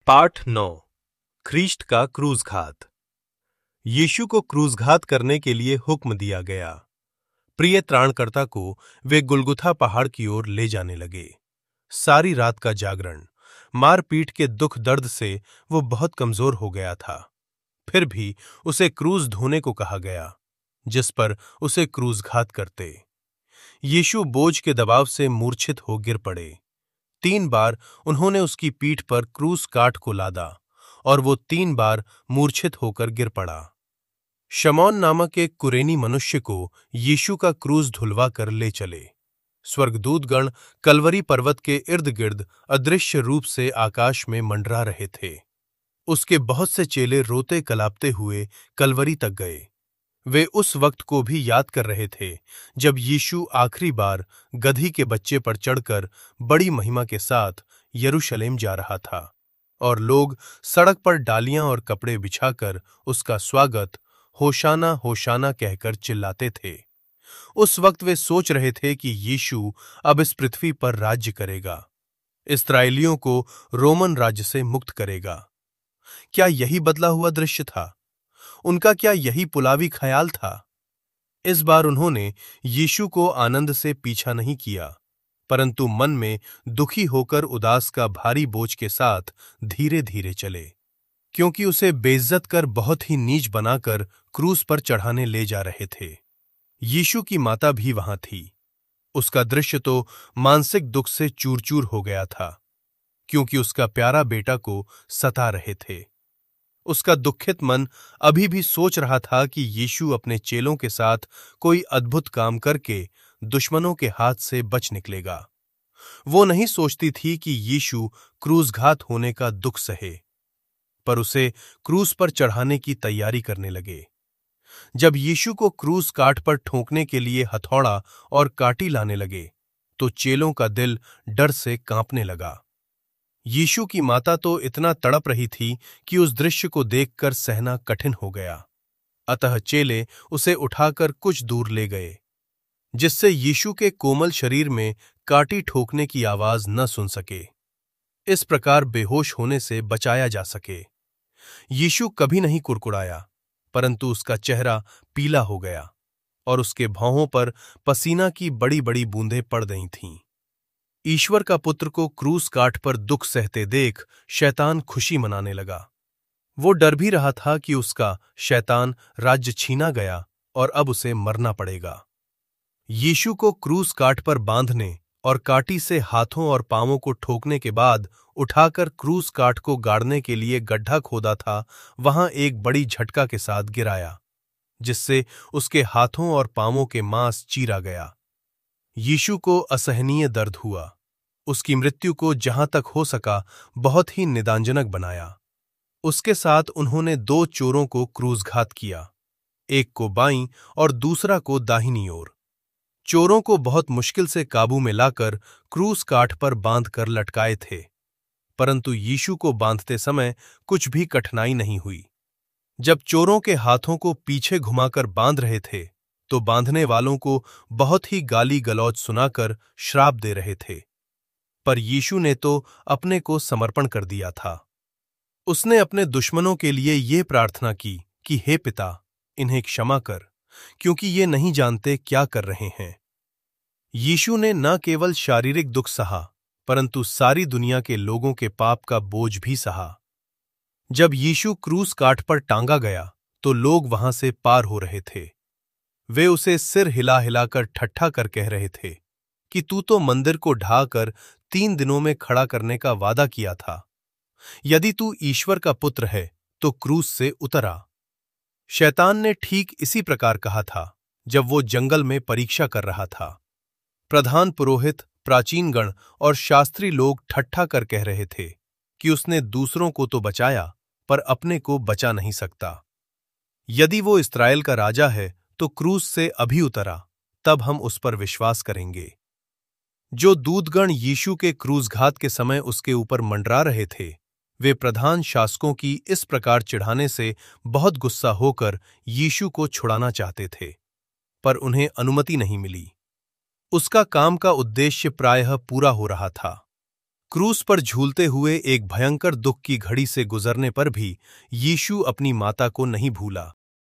पाठ 9 ख्रीष्ट का क्रूसघात। यीशु को क्रूसघात करने के लिए हुक्म दिया गया। प्रिय त्राणकर्ता को वे गुलगुथा पहाड़ की ओर ले जाने लगे। सारी रात का जागरण, मारपीट के दुख दर्द से वो बहुत कमजोर हो गया था। फिर भी उसे क्रूस ढोने को कहा गया, जिस पर उसे क्रूसघात करते। यीशु बोझ के दबाव से मूर्छित हो गिर पड़े। 3 बार उन्होंने उसकी पीठ पर क्रूस काठ को लादा और वो 3 बार मूर्छित होकर गिर पड़ा। शमौन नामक एक कुरेनी मनुष्य को यीशु का क्रूस ढुलवा कर ले चले। स्वर्गदूतगण कलवरी पर्वत के इर्द गिर्द अदृश्य रूप से आकाश में मंडरा रहे थे। उसके बहुत से चेले रोते कलापते हुए कलवरी तक गए। वे उस वक्त को भी याद कर रहे थे जब यीशु आखिरी बार गधी के बच्चे पर चढ़कर बड़ी महिमा के साथ यरूशलेम जा रहा था और लोग सड़क पर डालियां और कपड़े बिछाकर उसका स्वागत होशाना होशाना कहकर चिल्लाते थे। उस वक्त वे सोच रहे थे कि यीशु अब इस पृथ्वी पर राज्य करेगा, इस्राएलियों को रोमन राज्य से मुक्त करेगा। क्या यही बदला हुआ दृश्य था? उनका क्या यही पुलावी ख्याल था? इस बार उन्होंने यीशु को आनंद से पीछा नहीं किया, परंतु मन में दुखी होकर उदास का भारी बोझ के साथ धीरे धीरे चले, क्योंकि उसे बेइज्जत कर बहुत ही नीच बनाकर क्रूस पर चढ़ाने ले जा रहे थे। यीशु की माता भी वहां थी। उसका दृश्य तो मानसिक दुख से चूर चूर हो गया था, क्योंकि उसका प्यारा बेटा को सता रहे थे। उसका दुखित मन अभी भी सोच रहा था कि यीशु अपने चेलों के साथ कोई अद्भुत काम करके दुश्मनों के हाथ से बच निकलेगा। वो नहीं सोचती थी कि यीशु क्रूसघात होने का दुख सहे, पर उसे क्रूस पर चढ़ाने की तैयारी करने लगे। जब यीशु को क्रूस काठ पर ठोंकने के लिए हथौड़ा और काटी लाने लगे, तो चेलों का दिल डर से कांपने लगा। यीशु की माता तो इतना तड़प रही थी कि उस दृश्य को देखकर सहना कठिन हो गया। अतः चेले उसे उठाकर कुछ दूर ले गए, जिससे यीशु के कोमल शरीर में काटी ठोकने की आवाज न सुन सके। इस प्रकार बेहोश होने से बचाया जा सके। यीशु कभी नहीं कुड़कुड़ाया, परंतु उसका चेहरा पीला हो गया और उसके भौहों पर पसीना की बड़ी बड़ी बूंदें पड़ रही थीं। ईश्वर का पुत्र को क्रूस काठ पर दुख सहते देख शैतान खुशी मनाने लगा। वो डर भी रहा था कि उसका शैतान राज्य छीना गया और अब उसे मरना पड़ेगा। यीशु को क्रूस काठ पर बांधने और काटी से हाथों और पांवों को ठोकने के बाद उठाकर क्रूस काठ को गाड़ने के लिए गड्ढा खोदा था, वहां एक बड़ी झटका के साथ गिराया, जिससे उसके हाथों और पांवों के मांस चीरा गया। यीशु को असहनीय दर्द हुआ। उसकी मृत्यु को जहां तक हो सका बहुत ही निदानजनक बनाया। उसके साथ उन्होंने 2 चोरों को क्रूसघात किया, एक को बाईं और दूसरा को दाहिनी ओर। चोरों को बहुत मुश्किल से काबू में लाकर क्रूस काठ पर बांधकर लटकाए थे, परंतु यीशु को बांधते समय कुछ भी कठिनाई नहीं हुई। जब चोरों के हाथों को पीछे घुमाकर बांध रहे थे, तो बांधने वालों को बहुत ही गाली गलौज सुनाकर श्राप दे रहे थे, पर यीशु ने तो अपने को समर्पण कर दिया था। उसने अपने दुश्मनों के लिए ये प्रार्थना की कि हे पिता, इन्हें क्षमा कर, क्योंकि ये नहीं जानते क्या कर रहे हैं। यीशु ने न केवल शारीरिक दुख सहा, परंतु सारी दुनिया के लोगों के पाप का बोझ भी सहा। जब यीशु क्रूस काठ पर टांगा गया, तो लोग वहां से पार हो रहे थे। वे उसे सिर हिला हिलाकर ठट्ठा कर कह रहे थे कि तू तो मंदिर को ढाकर 3 दिनों में खड़ा करने का वादा किया था। यदि तू ईश्वर का पुत्र है तो क्रूस से उतर आ। शैतान ने ठीक इसी प्रकार कहा था जब वो जंगल में परीक्षा कर रहा था। प्रधान पुरोहित, प्राचीनगण और शास्त्री लोग ठट्ठा कर कह रहे थे कि उसने दूसरों को तो बचाया, पर अपने को बचा नहीं सकता। यदि वो इस्राएल का राजा है तो क्रूस से अभी उतरा, तब हम उस पर विश्वास करेंगे। जो दूतगण यीशु के क्रूसघात के समय उसके ऊपर मंडरा रहे थे, वे प्रधान शासकों की इस प्रकार चिढ़ाने से बहुत गुस्सा होकर यीशु को छुड़ाना चाहते थे, पर उन्हें अनुमति नहीं मिली। उसका काम का उद्देश्य प्रायः पूरा हो रहा था। क्रूस पर झूलते हुए एक भयंकर दुख की घड़ी से गुजरने पर भी यीशु अपनी माता को नहीं भूला।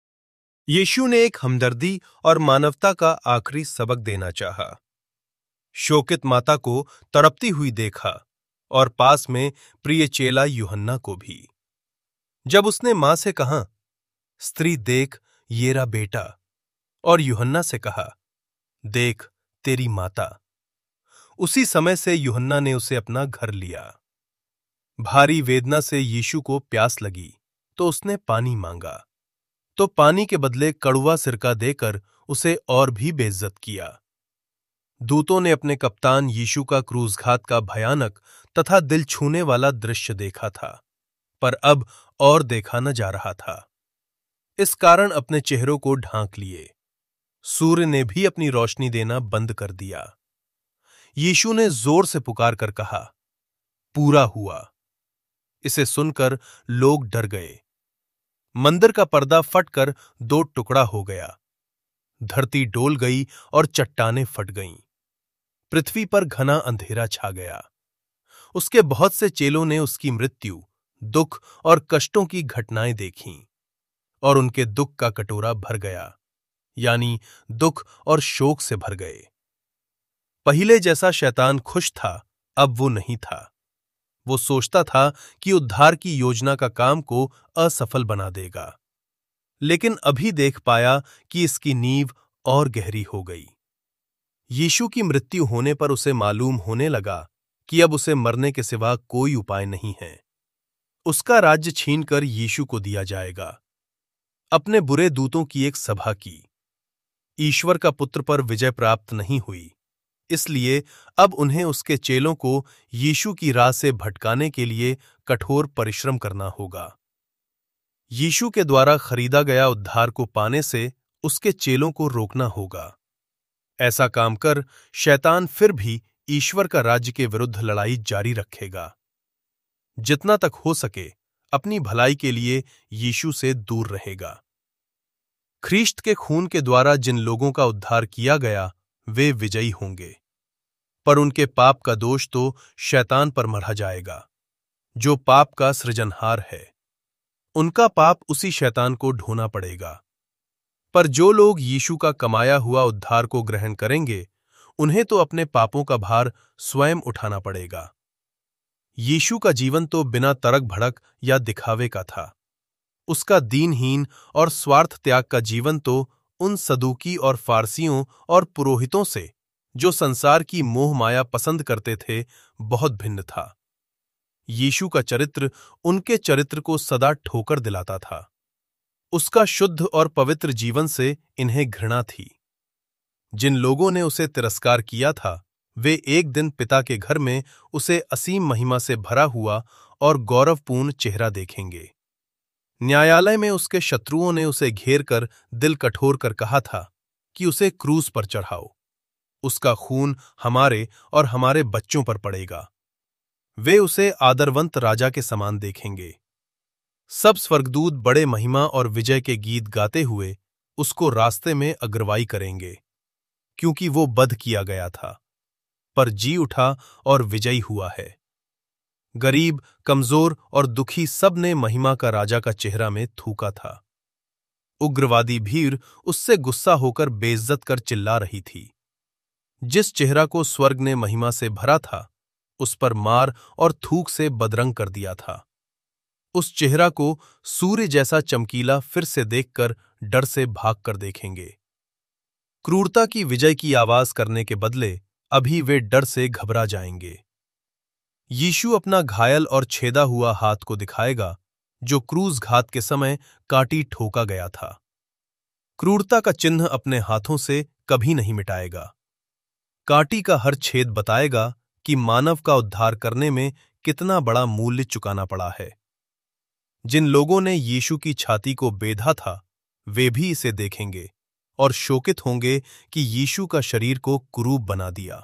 यीशु ने एक हमदर्दी और मानवता का आखिरी सबक देना चाहा। शोकित माता को तड़पती हुई देखा और पास में प्रिय चेला यूहन्ना को भी। जब उसने मां से कहा, स्त्री देख येरा बेटा, और यूहन्ना से कहा, देख तेरी माता, उसी समय से यूहन्ना ने उसे अपना घर लिया। भारी वेदना से यीशु को प्यास लगी तो उसने पानी मांगा, तो पानी के बदले कड़वा सिरका देकर उसे और भी बेइज्जत किया। दूतों ने अपने कप्तान यीशु का क्रूसघात का भयानक तथा दिल छूने वाला दृश्य देखा था, पर अब और देखा न जा रहा था। इस कारण अपने चेहरों को ढांक लिए। सूर्य ने भी अपनी रोशनी देना बंद कर दिया। यीशु ने जोर से पुकार कर कहा, पूरा हुआ। इसे सुनकर लोग डर गए। मंदिर का पर्दा फटकर 2 टुकड़ा हो गया। धरती डोल गई और चट्टानें फट गईं। पृथ्वी पर घना अंधेरा छा गया। उसके बहुत से चेलों ने उसकी मृत्यु, दुख और कष्टों की घटनाएं देखीं, और उनके दुख का कटोरा भर गया, यानी दुख और शोक से भर गए। पहले जैसा शैतान खुश था, अब वो नहीं था। वो सोचता था कि उद्धार की योजना का काम को असफल बना देगा, लेकिन अभी देख पाया कि इसकी नींव और गहरी हो गई। यीशु की मृत्यु होने पर उसे मालूम होने लगा कि अब उसे मरने के सिवा कोई उपाय नहीं है। उसका राज्य छीनकर यीशु को दिया जाएगा। अपने बुरे दूतों की एक सभा की। ईश्वर का पुत्र पर विजय प्राप्त नहीं हुई, इसलिए अब उन्हें उसके चेलों को यीशु की राह से भटकाने के लिए कठोर परिश्रम करना होगा। यीशु के द्वारा खरीदा गया उद्धार को पाने से उसके चेलों को रोकना होगा। ऐसा काम कर शैतान फिर भी ईश्वर का राज्य के विरुद्ध लड़ाई जारी रखेगा। जितना तक हो सके अपनी भलाई के लिए यीशु से दूर रहेगा। ख्रीष्ट के खून के द्वारा जिन लोगों का उद्धार किया गया वे विजयी होंगे, पर उनके पाप का दोष तो शैतान पर मढ़ा जाएगा, जो पाप का सृजनहार है। उनका पाप उसी शैतान को ढोना पड़ेगा। पर जो लोग यीशु का कमाया हुआ उद्धार को ग्रहण करेंगे, उन्हें तो अपने पापों का भार स्वयं उठाना पड़ेगा। यीशु का जीवन तो बिना तड़क भड़क या दिखावे का था। उसका दीनहीन और स्वार्थ त्याग का जीवन तो उन सदूकी और फारसियों और पुरोहितों से, जो संसार की मोह माया पसंद करते थे, बहुत भिन्न था। यीशु का चरित्र उनके चरित्र को सदा ठोकर दिलाता था। उसका शुद्ध और पवित्र जीवन से इन्हें घृणा थी। जिन लोगों ने उसे तिरस्कार किया था, वे एक दिन पिता के घर में उसे असीम महिमा से भरा हुआ और गौरवपूर्ण चेहरा देखेंगे। न्यायालय में उसके शत्रुओं ने उसे घेर कर दिल कठोर कर कहा था कि उसे क्रूस पर चढ़ाओ। उसका खून हमारे और हमारे बच्चों पर पड़ेगा। वे उसे आदरवंत राजा के समान देखेंगे। सब स्वर्गदूत बड़े महिमा और विजय के गीत गाते हुए उसको रास्ते में अग्रवाई करेंगे, क्योंकि वो वध किया गया था, पर जी उठा और विजयी हुआ है। गरीब, कमजोर और दुखी सब ने महिमा का राजा का चेहरा में थूका था। उग्रवादी भीड़ उससे गुस्सा होकर बेइज्जत कर चिल्ला रही थी। जिस चेहरा को स्वर्ग ने महिमा से भरा था, उस पर मार और थूक से बदरंग कर दिया था। उस चेहरा को सूर्य जैसा चमकीला फिर से देखकर डर से भाग कर देखेंगे। क्रूरता की विजय की आवाज करने के बदले अभी वे डर से घबरा जाएंगे। यीशु अपना घायल और छेदा हुआ हाथ को दिखाएगा, जो क्रूस घात के समय काटी ठोका गया था। क्रूरता का चिन्ह अपने हाथों से कभी नहीं मिटाएगा। काटी का हर छेद बताएगा कि मानव का उद्धार करने में कितना बड़ा मूल्य चुकाना पड़ा है। जिन लोगों ने यीशु की छाती को बेधा था, वे भी इसे देखेंगे और शोकित होंगे कि यीशु का शरीर को कुरूप बना दिया।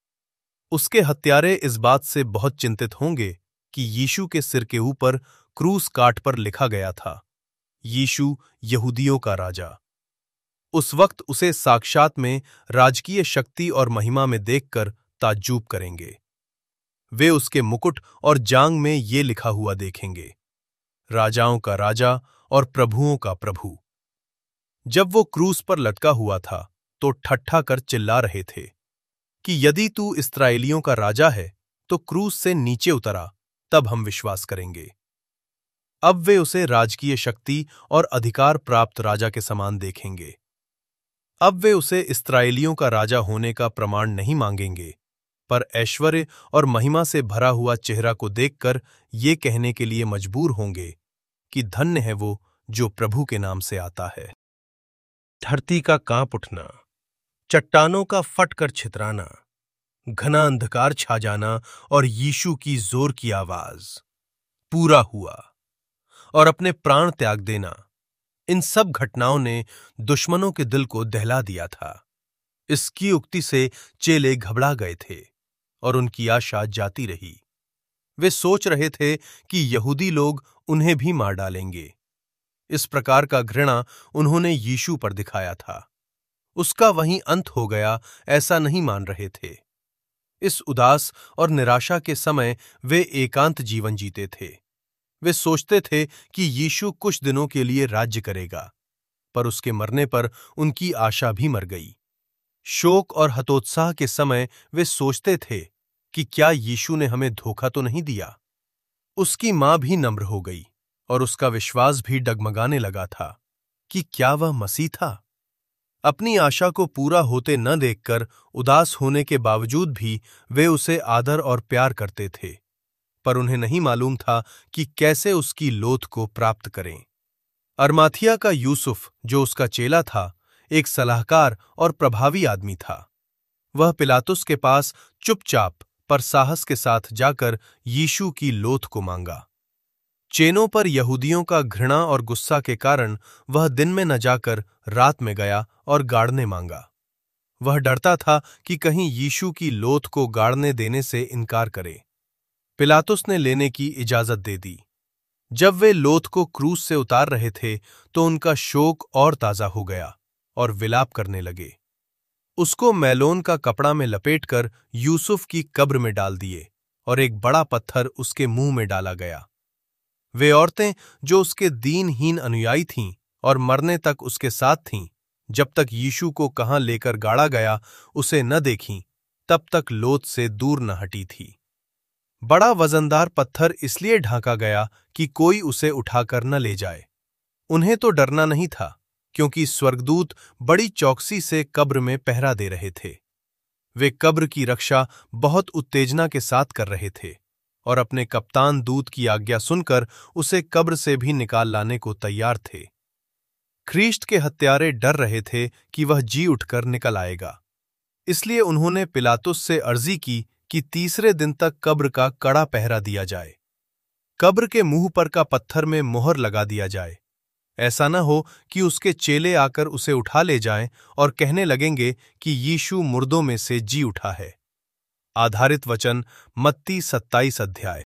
उसके हत्यारे इस बात से बहुत चिंतित होंगे कि यीशु के सिर के ऊपर क्रूस काठ पर लिखा गया था, यीशु यहूदियों का राजा। उस वक्त उसे साक्षात में राजकीय शक्ति और महिमा में देखकर ताज्जुब करेंगे। वे उसके मुकुट और जांग में ये लिखा हुआ देखेंगे, राजाओं का राजा और प्रभुओं का प्रभु। जब वो क्रूस पर लटका हुआ था तो ठट्ठा कर चिल्ला रहे थे कि यदि तू इस्राएलियों का राजा है तो क्रूस से नीचे उतरा, तब हम विश्वास करेंगे। अब वे उसे राजकीय शक्ति और अधिकार प्राप्त राजा के समान देखेंगे। अब वे उसे इस्राएलियों का राजा होने का प्रमाण नहीं मांगेंगे, पर ऐश्वर्य और महिमा से भरा हुआ चेहरा को देखकर ये कहने के लिए मजबूर होंगे कि धन्य है वो जो प्रभु के नाम से आता है। धरती का कांप उठना, चट्टानों का फटकर छितराना, घना अंधकार छा जाना और यीशु की जोर की आवाज, पूरा हुआ, और अपने प्राण त्याग देना, इन सब घटनाओं ने दुश्मनों के दिल को दहला दिया था। इसकी उक्ति से चेले घबरा गए थे और उनकी आशा जाती रही। वे सोच रहे थे कि यहूदी लोग उन्हें भी मार डालेंगे। इस प्रकार का घृणा उन्होंने यीशु पर दिखाया था। उसका वहीं अंत हो गया ऐसा नहीं मान रहे थे। इस उदास और निराशा के समय वे एकांत जीवन जीते थे। वे सोचते थे कि यीशु कुछ दिनों के लिए राज्य करेगा, पर उसके मरने पर उनकी आशा भी मर गई। शोक और हतोत्साह के समय वे सोचते थे कि क्या यीशु ने हमें धोखा तो नहीं दिया। उसकी मां भी नम्र हो गई और उसका विश्वास भी डगमगाने लगा था कि क्या वह मसीह था। अपनी आशा को पूरा होते न देखकर उदास होने के बावजूद भी वे उसे आदर और प्यार करते थे, पर उन्हें नहीं मालूम था कि कैसे उसकी लोथ को प्राप्त करें। अरमाथिया का यूसुफ, जो उसका चेला था, एक सलाहकार और प्रभावी आदमी था। वह पिलातुस के पास चुपचाप पर साहस के साथ जाकर यीशु की लोथ को मांगा। चेलों पर यहूदियों का घृणा और गुस्सा के कारण वह दिन में न जाकर रात में गया और गाड़ने मांगा। वह डरता था कि कहीं यीशु की लोथ को गाड़ने देने से इनकार करे। पिलातुस ने लेने की इजाजत दे दी। जब वे लोथ को क्रूस से उतार रहे थे तो उनका शोक और ताजा हो गया और विलाप करने लगे। उसको मैलोन का कपड़ा में लपेटकर यूसुफ की कब्र में डाल दिए और एक बड़ा पत्थर उसके मुंह में डाला गया। वे औरतें जो उसके दीनहीन अनुयायी थीं और मरने तक उसके साथ थीं, जब तक यीशु को कहाँ लेकर गाड़ा गया उसे न देखीं, तब तक लोथ से दूर न हटी थी। बड़ा वजनदार पत्थर इसलिए ढांका गया कि कोई उसे उठाकर न ले जाए। उन्हें तो डरना नहीं था, क्योंकि स्वर्गदूत बड़ी चौकसी से कब्र में पहरा दे रहे थे। वे कब्र की रक्षा बहुत उत्तेजना के साथ कर रहे थे और अपने कप्तान दूत की आज्ञा सुनकर उसे कब्र से भी निकाल लाने को तैयार थे। ख्रीष्ट के हत्यारे डर रहे थे कि वह जी उठकर निकल आएगा, इसलिए उन्होंने पिलातुस से अर्जी की कि तीसरे दिन तक कब्र का कड़ा पहरा दिया जाए। कब्र के मुंह पर का पत्थर में मोहर लगा दिया जाए। ऐसा न हो कि उसके चेले आकर उसे उठा ले जाएं और कहने लगेंगे कि यीशु मुर्दों में से जी उठा है। आधारित वचन मत्ती 27 अध्याय।